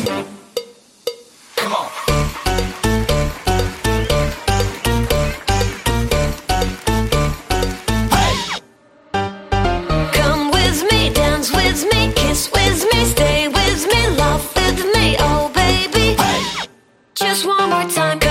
Come on. Come with me, dance with me, kiss with me, stay with me, laugh with me, oh baby. Just one more time.